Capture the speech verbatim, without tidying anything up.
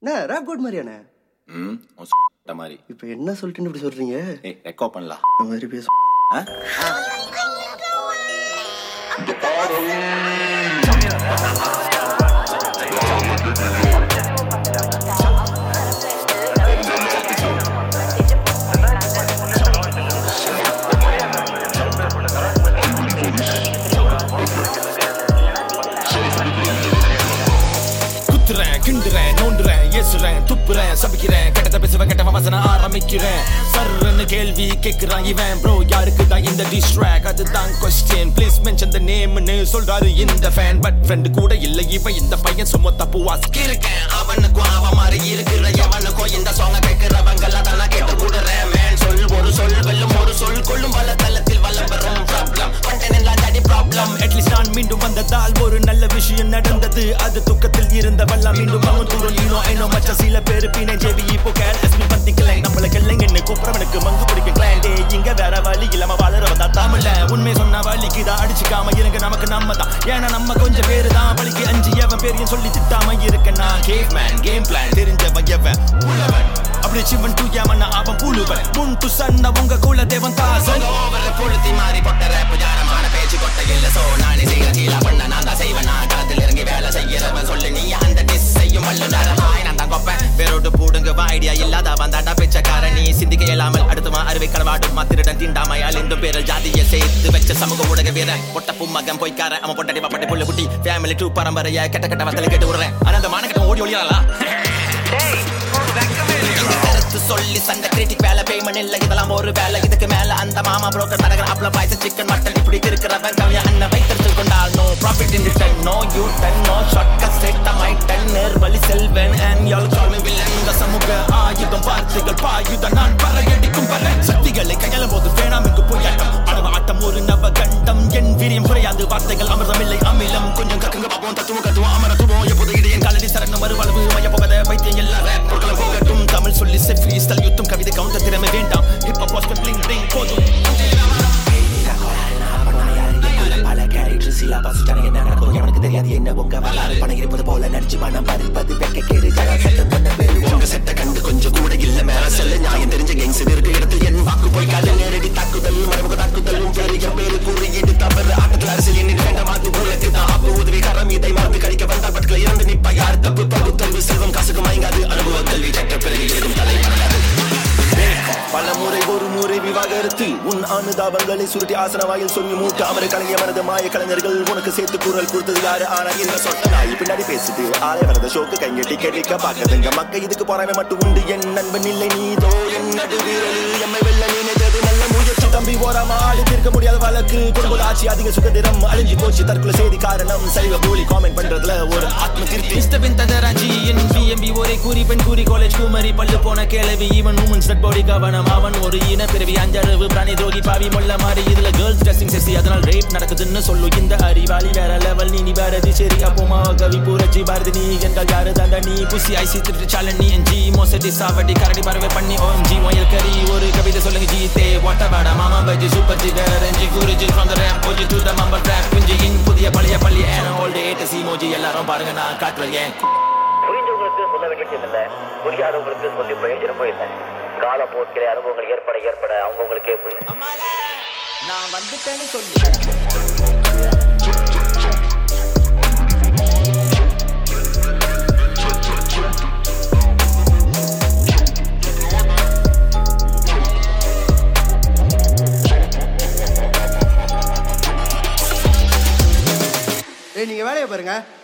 என்ன rap code மாதிரியானே? ம் மாதிரி. இப்போ என்ன சொல்லிட்டு இப்படி சொல்றீங்க? ஏய் ரெக்கார்ட் பண்ணலாம். இந்த மாதிரி பேச கிண்டுறேன் நோண்டுறேன் ஏசுறேன் துப்புறேன் சபிக்கிறேன் கெட்டத பேசுவேன் கெட்ட வசன ஆரம்பிக்கிறேன் சர்ன்னு கேள்வி கேட்கிறான் இவன் ப்ரோ யாருக்கு தான் இந்த டிஸ்ட்ராக் அதுதான் கொஸ்டின் ப்ளீஸ் மென்ஷன் த நேம்னு சொல்றாரு இந்த ஃபேன் பட் ஃப்ரெண்ட் கூட இல்லை இவன் இந்த பையன் சும்மா தப்பு வாசிக்கிறேன் அவனுக்கும் அவன் மாதிரி இருக்கிற எவனுக்கும் இந்த சாங்க கேட்கிறவங்கள தானே கேட்டு கூடுறேன் மேன் சொல் ஒரு சொல் வெல்லும் ஒரு சொல் கொள்ளும் வள தளத்தில் வளம் பெறும் ப்ராப்ளம் பண்டன் எல்லாம் தடி ப்ராப்ளம் அட்லீஸ்ட் நான் மீண்டும் வந்ததால் ஒரு நல்ல விஷயம் நடந்தது அது துக்கத்தில் இருந்தவெல்லாம் மீண்டும் அவன் தூரம் ஈனோ ஐனோ மச்ச சில பேரு பீனே ஜேவி இப்போ கேல் எஸ்மி பத்திக்கலை நம்மள கெல்லைங்கன்னு கூப்பிடவனுக்கு மங்கு பிடிக்க கிளாண்டே இங்க வேற வழி இல்லாம வாழற வந்தா தமிழ்ல உண்மை சொன்ன வழிக்கு தான் அடிச்சுக்காம இருங்க நமக்கு நம்ம தான் ஏன்னா நம்ம கொஞ்சம் பேரு தான் வழிக்கு அஞ்சு எவன் பேரையும் சொல்லி திட்டாம இருக்க நான் கேவ் மேன் கேம் பிளான் தெரிஞ்சவன் எவன் உழவன் அப்படி சிவன் தூக்கியாமன்னா அவன் புழுவன் முன் டு சன்ன உங்க குல தேவன் தாசன் ஓவர பொழுத்தி மாறி பொட்ட ரேப் ஜாரமான பேச்சு கொட்ட இல்ல சோ நானே செய்யற கீழா பண்ண நான் தான் செய்வேன் நான் களத்தில் இறங்கி வேலை செய்யறவன் சொல்லு நீ அந்த டிஸ் செய்யும் வல்லுநர் ஹாய் நான் தான் கொப்பேன் வேரோடு பூடுங்க ஐடியா இல்லாத வந்தாட்டா பேச்சக்கார நீ சிந்திக்க இயலாமல் அடுத்துமா அறுவை கடவாடும் மாத்திருடன் தீண்டாமையால் இந்த பேரில் ஜாதியை சேர்த்து வச்ச சமூக ஊடக வீரன் பொட்டப்பு மகன் பொய்க்கார அவன் பொட்டடி பப்பட்டி புள்ளு குட்டி ஃபேமிலி டூ பரம்பரைய கெட்ட கெட்ட வத்தலை கேட்டு விடுறேன் ஆனா அந்த மானக்கட்ட ஓடி ஒளியலாம் சொல்லி சண்டை கிரிட்டிக் வேலை பேமெண்ட் இல்ல இதெல்லாம் ஒரு வேலை இதுக்கு மேல அந்த மாமா புரோக்கர் தரகர் அப்பள பாய்ச்ச சிக்கன் மட்டன் இப்படி இருக்கிறவன் கவியா அண்ணன் வைத்திருத்து கொண்டால் no profit in return no U-turn no shortcut straight my turn நேர் வழி செல்வன் and you call me villain இந்த சமூக ஆயுதம் வார்த்தைகள் பாயுதம் நான் பறையடிக்கும் பறை சக்திகளை கையாள போது வேணாம் இங்கு போயாட்டம் அளவு ஆட்டம் ஒரு நவ கண்டம் என் வீரியம் குறையாது வார்த்தைகள் அமிர்தம் இல்லை அமிலம் கொஞ்சம் கக்குங்க பாப்போம் தத்துவம் கத்துவோம் அமரத்துவோம் எப்போது இடையன் காலடி சரணம் மறுவளவு மைய போகத வைத்தியம் எல்லா ரேப் பொருட்களும் போகட்டும் தமிழ் சொல்லி செஃப்ரி ஸ்டைல் யுத்தம் கவிதை கவுண்டர் திறமை வேண்டாம் ஹிப் ஹாப் வாஸ்கர் பிளிங் பிளிங் போதும் பல கேரக்டர் சில பசுட்டான என்ன நடக்கும் எனக்கு தெரியாது என்ன உங்க வரலாறு பணம் இருப்பது போல நடிச்சு பணம் பறிப்பது வெக்க கேடு ஜன சட்டம் பண்ண பேரு உங்க செட்ட கண்டு கொஞ்சம் கூட இல்ல மேல செல்ல நியாயம் தெரிஞ்ச கேங்ஸ் இருக்கு இடத்துல என் வாக்கு போய் கால நேரடி தாக்குதல் மரமுக தாக்குதலும் பெரிய பேரு குறியீடு தவறு ஆட்டத்தில் அரசியல் எண்ணிட்டு வேண்டாம் மாத்து போலக்கு தான் ஆப்பு உதவி கரம் இதை மறந்து கடிக்க வந்தால் பட்களை இறந்து நிப்பா யார் தப்பு பகுத்தறிவு செல்வம் காசுக்கு மயங்காது அனுபவ கல்வி சட்ட பிறகு இருக்கும் தலை பல முறை ஒரு முறை விவாகரத்து உன் அனுதாபங்களை சுருட்டி ஆசன வாயில் சொல்லி மூட்டு அமர கலைஞர் மனது மாய கலைஞர்கள் உனக்கு சேர்த்து குரல் கொடுத்தது யாரு ஆனா இந்த சொன்ன நாய் பின்னாடி பேசுது ஆலை வரத ஷோக்கு கைங்கட்டி கேட்க பாக்குதுங்க மக்க இதுக்கு போறாம மட்டும் உண்டு என் நண்பன் இல்லை நீதோ என் நடு வீரல் எம்மை வெல்ல நினைத்தது நல்ல முயற்சி தம்பி ஓராம ஆடி தீர்க்க முடியாத வழக்கு கொடுக்கல ஆட்சி அதிக சுகதிரம் அழிஞ்சு போச்சு தற்கொலை செய்தி காரணம் சைவ போலி காமெண்ட் பண்றதுல ஒரு ஆத்ம திருப்தி இஷ்டபின் தந்தராஜி என் பிஎம்பி ஒரே கூறி பெண் கூறி காலேஜ் குமரி பல்லு போன கேள்வி ஈவன் மூமெண்ட்ஸ் நட் பாடி கவனம் அவன் ஒரு இன பிறவி அஞ்சறிவு பிராணி துரோகி பாவி மொல்ல மாறி இதுல கேர்ள்ஸ் ட்ரெஸ்ஸிங் செக்ஸி அதனால் ரேப் நடக்குதுன்னு சொல்லு இந்த அறிவாளி வேற லெவல் நீ நீ பாரதி சரி அப்போமா கவி பூரட்சி பாரதி நீ எங்கள் யாரு தாண்டா நீ புசி ஐசி திருட்டு சாலன் நீ என் ஜி மோசடி சாவடி கரடி பறவை பண்ணி ஓம் ஜி ஒயல் கரி ஒரு கவிதை சொல்லுங்க ஜி தே வாட்ட வாடா மாமா பஜி சூப்பர் ஜி ரஞ்சி குருஜி ஃப்ரம் த ரேப் போஜி டு த மம்பர் ரேப் குஞ்சி இன் புதிய பழைய பள்ளி ஏன் ஓல்டு ஏட்ட சி மோஜி எல்லாரும் பாருங்க நான் காட்டுறேன் புரிஞ்சவங்களுக்கு சொல்ல வேண்டியதில்லை புரியாதவங்களுக்கு சொல்லி பிரயோஜனமும் இல்லை கால போக்கிற அனுபவங்கள் ஏற்பட ஏற்பட அவங்கவுங்களுக்கே புரியும் நான் வந்துட்டேன்னு சொல்லு ஏய் நீங்க வேலையை பாருங்க.